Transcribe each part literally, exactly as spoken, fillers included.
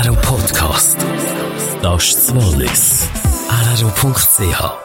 R R O Podcast. Das ist das Wallis. R R O Punkt C H.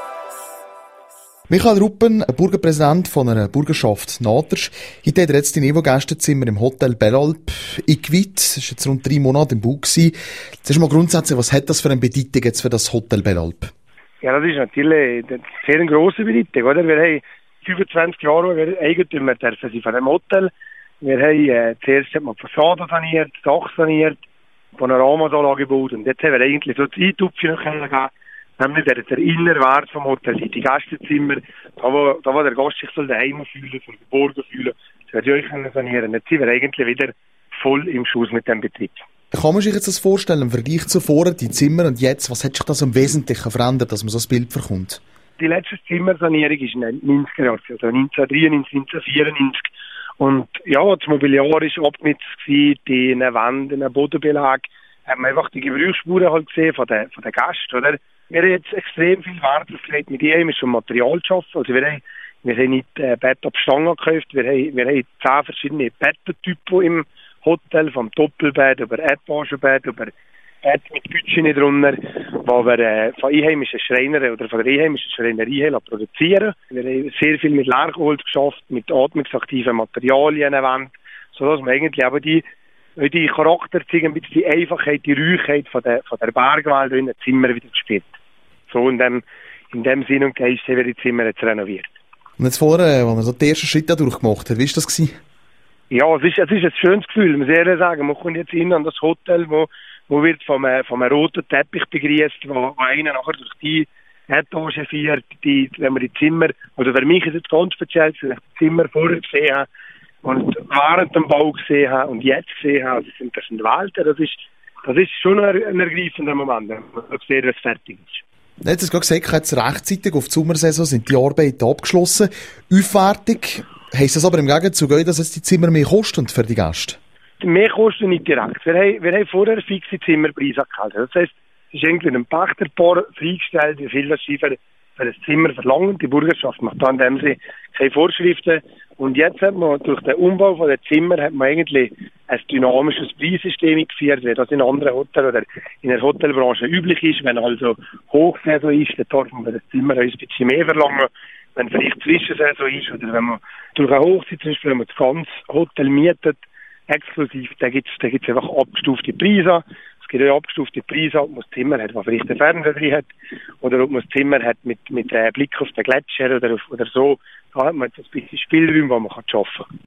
Michael Ruppen, Burgerpräsident von einer Burgerschaft Nadersch. Heute hat er jetzt die Nevo-Gästezimmer im Hotel Bellalp eingeweiht. Das war jetzt rund drei Monate im Bau. Zuerst mal grundsätzlich, was hat das für eine Bedeutung jetzt für das Hotel Bellalp? Ja, das ist natürlich eine sehr grosse Bedeutung, oder? Wir haben fünfundzwanzig Jahre wir Eigentümer dürfen sein von dem Hotel. Wir haben äh, zuerst hat man die Fassade saniert, das Dach saniert, Panoramanlage gebaut und jetzt haben wir eigentlich so das Eintupfen noch kennengelernt. Nämlich der, der innere Wert vom Hotel, die Gästezimmer, da wo, da wo der Gast sich daheim fühlen soll, geborgen fühlen, das werde ich euch sanieren. Jetzt sind wir eigentlich wieder voll im Schuss mit dem Betrieb. Kann man sich jetzt das vorstellen, im Vergleich zu vorher, die Zimmer und jetzt, was hat sich das im Wesentlichen verändert, dass man so ein Bild bekommt? Die letzte Zimmersanierung war in den neunziger Jahren, also neunzehnhundertdreiundneunzig, neunzehnhundertvierundneunzig. Und ja, das Mobiliar war abgenutzt, die Wände, den Bodenbelag, haben wir einfach die Gebrauchsspuren halt gesehen von den, von den Gästen, oder? Wir haben jetzt extrem viel Wert aufgelegt, mit einheimischem Material zu arbeiten. Also wir haben, wir haben nicht äh, Bett ab Stangen gekauft, wir haben, wir haben zehn verschiedene Bettentypen im Hotel, vom Doppelbett über Etagenbett, über Bett mit Bütchen drunter, wo wir äh, von einheimischen Schreinern oder von der einheimischen Schreinerei produzieren. Wir haben sehr viel mit Leergeholz geschafft, mit atmungsaktiven Materialien an, sodass wir eigentlich aber die die Charakter zeigen, ein bisschen die Einfachheit, die Ruhigkeit von der, von der Bergwelt in den Zimmer wieder gespielt. So in dem, in dem Sinn und Geist haben wir die Zimmer jetzt renoviert. Und jetzt vorher, als man so den ersten Schritt da durchgemacht hat, wie war das gewesen? Ja, es ist, es ist ein schönes Gefühl, muss ich ehrlich sagen. Man kommt jetzt hin an das Hotel, wo, wo wird vom, vom roten Teppich begrüßt, wo, wo einer nachher durch die Etage fährt, die, wenn man die Zimmer, also für mich ist es ganz speziell, dass ich die Zimmer vorher gesehen habe, und während dem Bau gesehen habe und jetzt gesehen habe, das sind, das sind Welten, das ist, das ist schon ein, ein ergreifender Moment, wenn man sieht, dass es fertig ist. Jetzt hast du gerade gesagt, jetzt rechtzeitig auf die Sommersaison sind die Arbeiten abgeschlossen. Aufwertung, heisst das aber im Gegenzug auch, dass es die Zimmer mehr kosten für die Gäste? Mehr kosten nicht direkt. Wir haben, wir haben vorher fixe Zimmerpreise gehabt. Das heisst, es ist irgendwie ein Pächterpaar freigestellt, wie viel das sie für, für das Zimmer verlangen. Die Bürgerschaft macht dann, indem sie keine Vorschriften. Und jetzt hat man durch den Umbau von den Zimmern hat man eigentlich ein dynamisches Preissystem eingeführt, wie das in anderen Hotels oder in der Hotelbranche üblich ist. Wenn also Hochsaison ist, dann darf man für das Zimmer ein bisschen mehr verlangen. Wenn vielleicht Zwischensaison ist oder wenn man durch eine Hochzeit zum Beispiel, wenn man das ganze Hotel mietet, exklusiv, da gibt es da gibt's einfach abgestufte Preise. Es gibt auch abgestufte Preise, ob man das Zimmer hat, was vielleicht einen Fernseher drin hat, oder ob man das Zimmer hat mit, mit äh, Blick auf den Gletscher oder, auf, oder so. Da hat man jetzt ein bisschen Spielraum, wo man arbeiten kann.